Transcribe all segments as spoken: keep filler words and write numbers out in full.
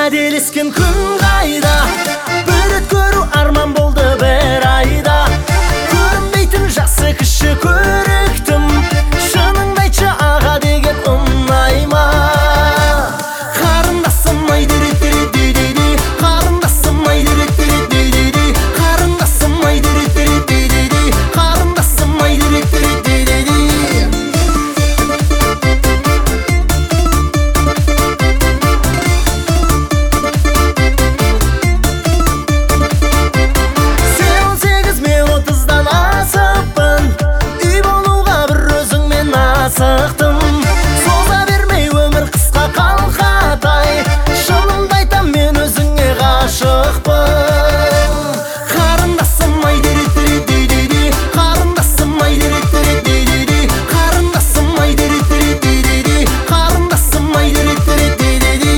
Қателескен күн қайда, бір рет көру арман болды бір айда. Көрінбейтін жасы кіші көріктім, шыныңды айтшы аға деген ұнай ма? Қарындасым ай дерет-дерет-дей-дей-дей, қарындасым ай дерет-дерет-дей-дей-дей, қарындасым ай дерет-дерет-дей-дей-дей, қарындасым ай дерет-дерет-дей-дей-дей. Асықтым, соза бермей өмір қысқа қалқатай, шынымды айтам мен өзіңе ғашықпын. Қарындасым ай дерет-дерет-дей-дей-дей, қарындасым ай дерет-дерет-дей-дей-дей, қарындасым ай дерет-дерет-дей-дей-дей, қарындасым ай дерет-дерет-дей-дей-дей.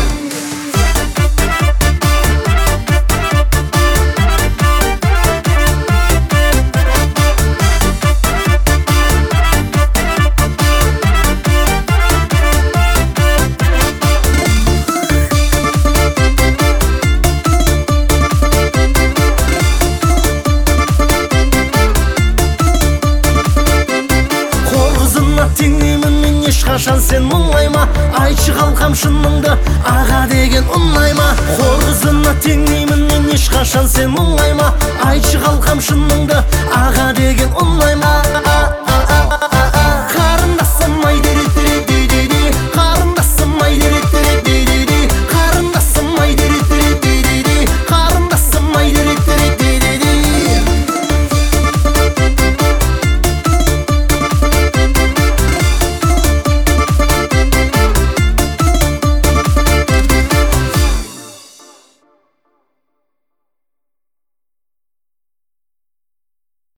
Теңдеймін мен ешқашан сен мұңайма, айтшы қалқам шыныңды аға деген ұнайма. Қор қызына теңдеймін мен ешқашан сен мұңайма, айтшы қалқам шыныңды аға деген ұнайма.